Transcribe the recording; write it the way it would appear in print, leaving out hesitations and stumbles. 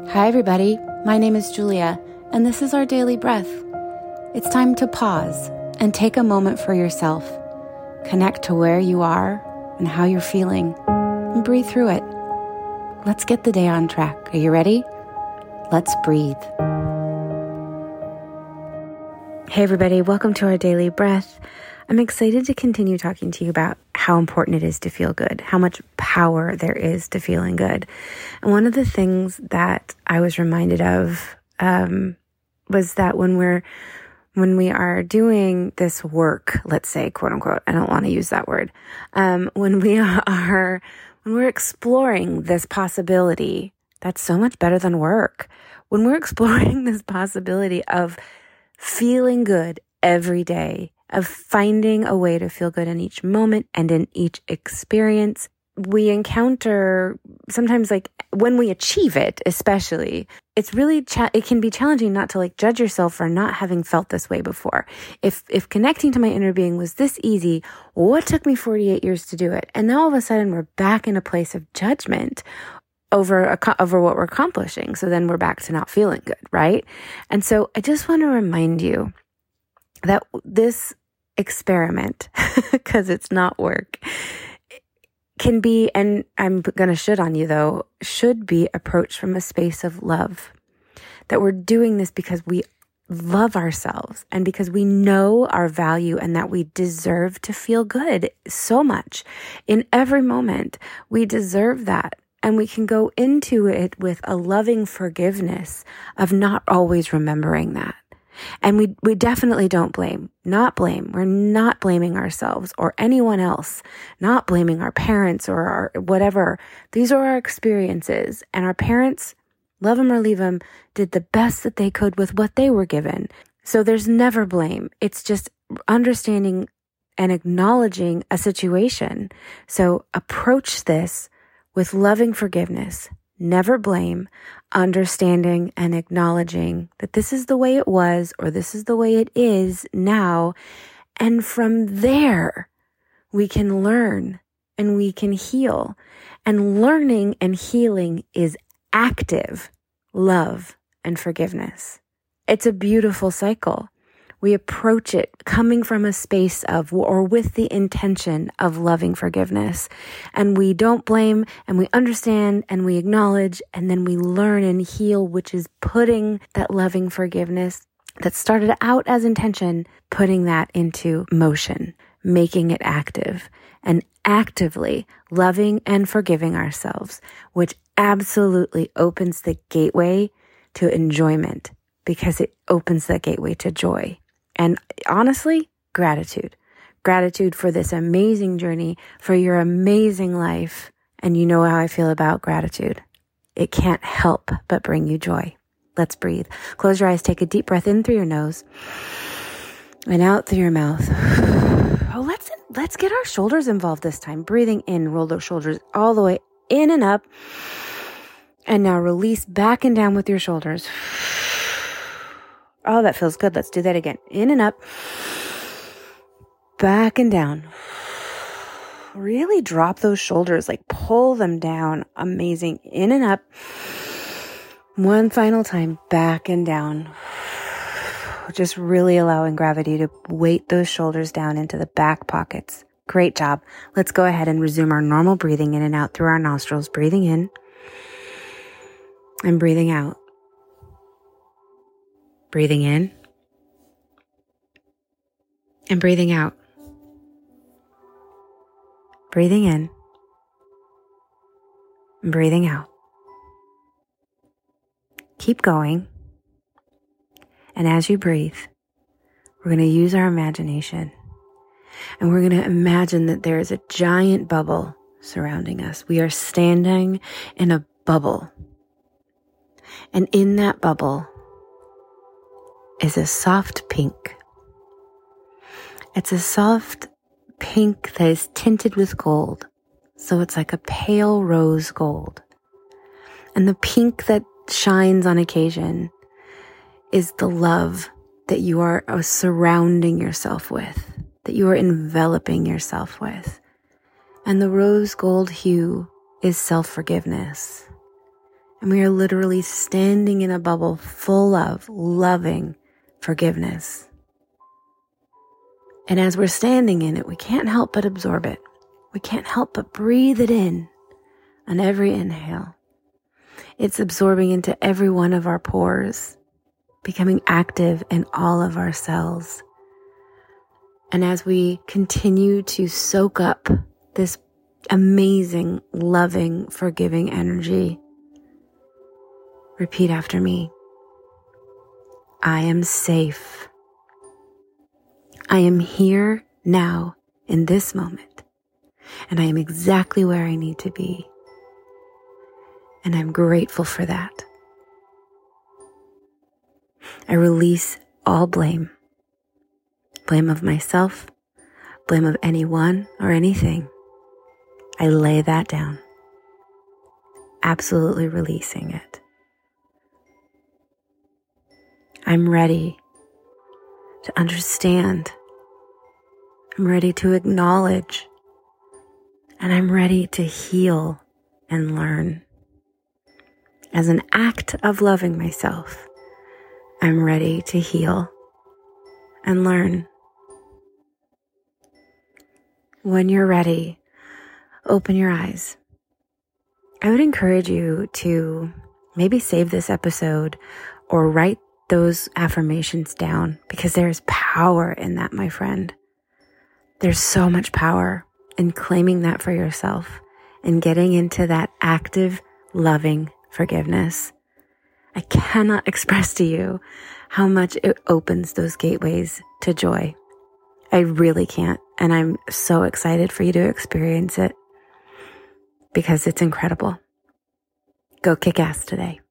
Hi everybody, my name is Julia, and this is our daily breath. It's time to pause and take a moment for yourself. Connect to where you are and how you're feeling, and breathe through it. Let's get the day on track. Are you ready? Let's breathe. Hey everybody, welcome to our daily breath. I'm excited to continue talking to you about how important it is to feel good, how much power there is to feeling good. And one of the things that I was reminded of was that when we are doing this work, let's say, quote unquote, I don't want to use that word, when we're exploring this possibility, that's so much better than work. When we're exploring this possibility of feeling good every day, of finding a way to feel good in each moment and in each experience, we encounter sometimes, like when we achieve it, especially, it's really, it can be challenging not to judge yourself for not having felt this way before. If connecting to my inner being was this easy, what took me 48 years to do it? And now all of a sudden we're back in a place of judgment over what we're accomplishing. So then we're back to not feeling good, right? And so I just want to remind you that this experiment, because it's not work, can be, and I'm going to should on you though, should be approached from a space of love. That we're doing this because we love ourselves and because we know our value and that we deserve to feel good so much in every moment. We deserve that. And we can go into it with a loving forgiveness of not always remembering that. And we definitely don't blame. We're not blaming ourselves or anyone else, not blaming our parents or our whatever. These are our experiences. And our parents, love them or leave them, did the best that they could with what they were given. So there's never blame. It's just understanding and acknowledging a situation. So approach this with loving forgiveness. Never blame, understanding and acknowledging that this is the way it was or this is the way it is now. And from there, we can learn and we can heal. And learning and healing is active love and forgiveness. It's a beautiful cycle. We approach it coming from a space of or with the intention of loving forgiveness. And we don't blame and we understand and we acknowledge and then we learn and heal, which is putting that loving forgiveness that started out as intention, putting that into motion, making it active and actively loving and forgiving ourselves, which absolutely opens the gateway to enjoyment because it opens the gateway to joy. And honestly, gratitude for this amazing journey, for your amazing life. And you know how I feel about gratitude. It can't help but bring you joy. Let's breathe. Close your eyes. Take a deep breath in through your nose and out through your mouth. Oh, let's get our shoulders involved this time. Breathing in, roll those shoulders all the way in and up. And now release back and down with your shoulders. Oh, that feels good. Let's do that again. In and up, back and down. Really drop those shoulders, pull them down. Amazing. In and up. One final time, back and down. Just really allowing gravity to weight those shoulders down into the back pockets. Great job. Let's go ahead and resume our normal breathing in and out through our nostrils. Breathing in and breathing out. Breathing in and breathing out. Breathing in and breathing out. Keep going. And as you breathe, we're going to use our imagination. And we're going to imagine that there is a giant bubble surrounding us. We are standing in a bubble. And in that bubble is a soft pink. It's a soft pink that is tinted with gold. So it's like a pale rose gold. And the pink that shines on occasion is the love that you are surrounding yourself with, that you are enveloping yourself with. And the rose gold hue is self-forgiveness. And we are literally standing in a bubble full of loving forgiveness. And as we're standing in it, we can't help but absorb it. We can't help but breathe it in on every inhale. It's absorbing into every one of our pores, becoming active in all of our cells. And as we continue to soak up this amazing, loving, forgiving energy, repeat after me. I am safe. I am here now in this moment, and I am exactly where I need to be. And I'm grateful for that. I release all blame. Blame of myself, blame of anyone or anything. I lay that down. Absolutely releasing it. I'm ready to understand. I'm ready to acknowledge. And I'm ready to heal and learn. As an act of loving myself, I'm ready to heal and learn. When you're ready, open your eyes. I would encourage you to maybe save this episode or write those affirmations down, because there's power in that, my friend. There's so much power in claiming that for yourself and getting into that active, loving forgiveness. I cannot express to you how much it opens those gateways to joy. I really can't. And I'm so excited for you to experience it because it's incredible. Go kick ass today.